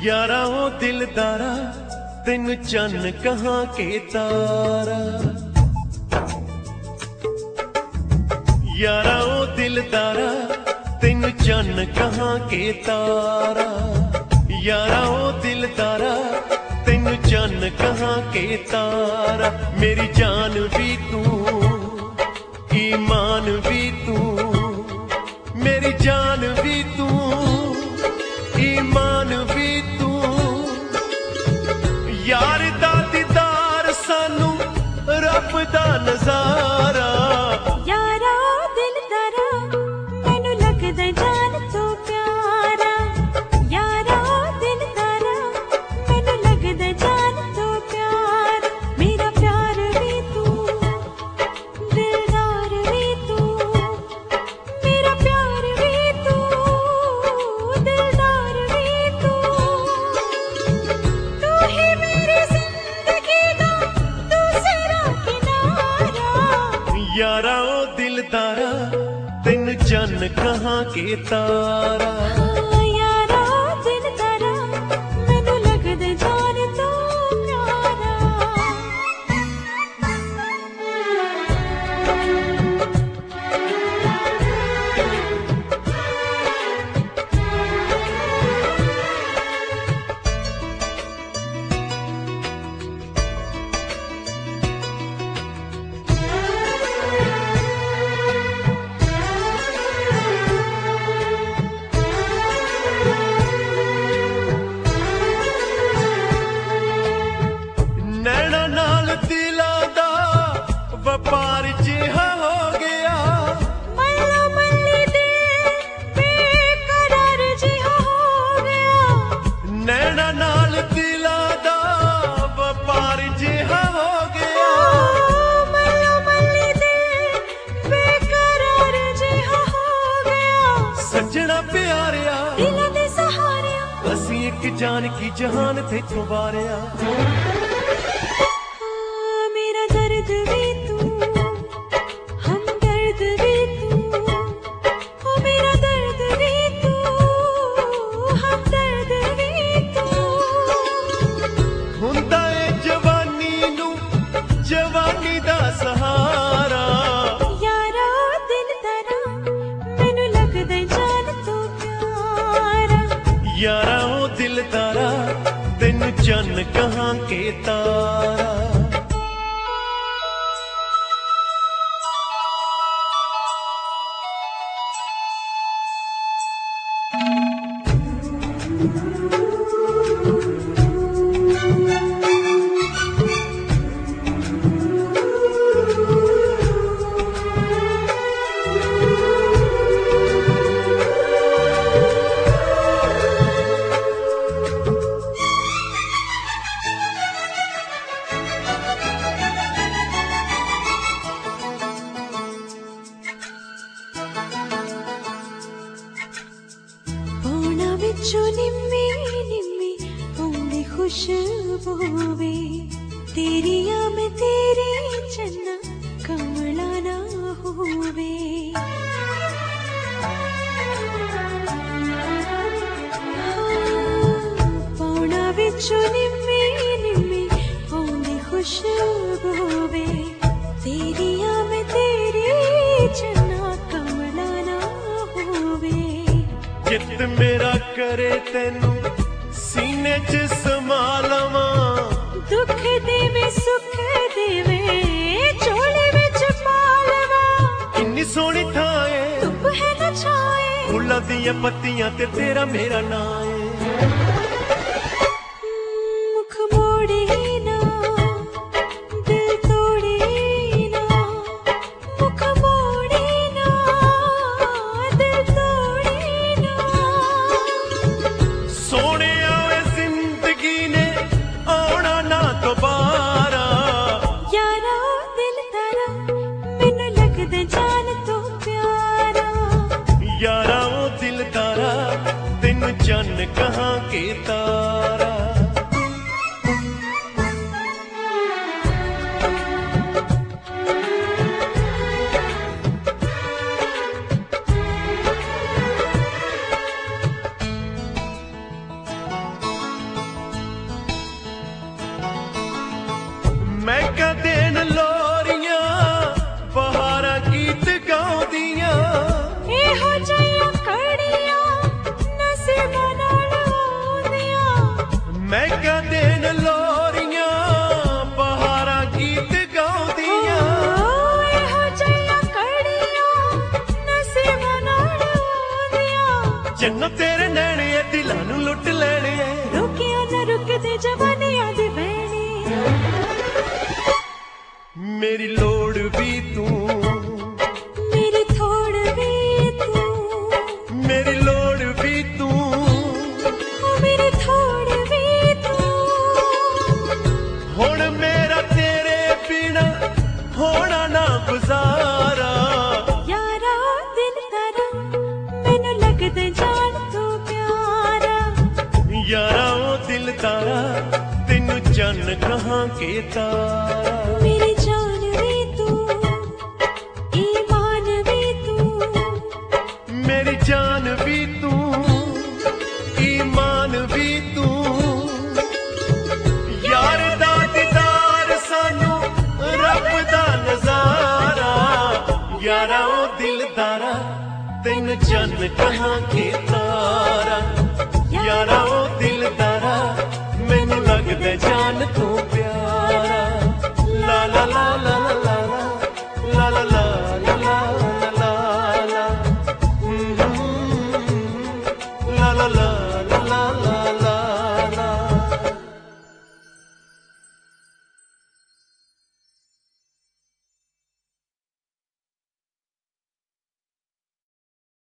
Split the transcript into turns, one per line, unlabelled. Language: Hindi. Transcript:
यारा ओ दिलदारा तेन चन्न कहाँ के तारा। यारा ओ दिलदारा तेन चन्न कहाँ के तारा। यारा ओ दिलदारा तेन चन्न कहाँ के तारा। मेरी जान भी तू ईमान भी तू, मेरी जान भी तू ईमान भी तू। यार दा दीदार सानू रब दा नजारा।
यारा दिलदारा मैनू लगदा जान तो प्यारा। यारा दिलदारा मैनू लगदा जान तो प्यारा। मेरा प्यार भी तू दिलदार भी तू, मेरा प्यार भी तू दिलदार भी तू। तू ही मेरी जिंदगी दा दूसरा किनारा।
यारा ओ दिलदारा तेन चन्न कहाँ के तारा।
यारा दिलदारा मैनू लगदा जान तो प्यारा।
नैना नाल दिलां दा वपार जिहा हो गया।
मल्ला मल्ली दे बेकरार जिहा हो गया।
नैना नाल दिलां दा वपार जिहा हो गया।
मल्ला मल्ली दे बेकरार जिहा हो गया।
सज्जना प्यारिया
दिलां दे सहारिया
असी एक जान की जहान थे चुबारिया।
मेरा दर्द भी तू हमदर्द भी तू। ओ मेरा दर्द भी तू हमदर्द भी तू।
हुंदा ए जवानी नू जवानी दा सहारा।
यारा दिलदारा मैनू लगदा जान तो प्यारा।
यारा ओ दिलदारा तेन चन्न कहाँ के तारा।
पौना विचों निम्मी निम्मी पौंदी खुशबू वे। तेरिया मैं तेरी चन्ना कमला ना होवे। पौना विचों निम्मी निम्मी पौंदी खुशबू वे। तेरिया मैं तेरी चन्ना कमला ना होवे।
जित मेरा करे तेनू सीने च समा लवां।
दुख देवे सुख देवे झोले विच पा लवां।
इन्नी सोहनी थां ऐ
धुप है न छाए
फुल्लां दियां पत्तियां ते तेरा मेरा नां ऐ।
मुख मोड़े ना दिल तोड़े ना। मुख मोड़े ना दिल तोड़े ना।
सोने आवे जिंदगी ने आना ना दोबारा।
यारा दिलदारा मैनू लगदा जान तो प्यारा।
यारा ओ दिलदारा तेन चन्न कहाँ के तारा। जन्नत तेरे नैने ऐ दिलां नू लुट लेने ऐ
रुकिया न रुकदे जवानियां दी वैणी
मेरी लोड़ भी तू
मेरी थोड़ भी तू
मेरी लोड़ भी तू
ओ मेरी थोड़ भी तू
हुण मेरा तेरे बिना होना ना गुजारा
यारा दिल तारा मैनू लगदे जान तू प्यारा
यारा ओ दिल तारा तेनू चन्न कहाँ के तारा
मेरी जान भी तू ईमान भी तू
मेरी जान भी तू ईमान भी तू यार दा दीदार सानू रब दा नजारा यारा ओ दिलदारा तेन चन्न कहाँ के तारा यारा ओ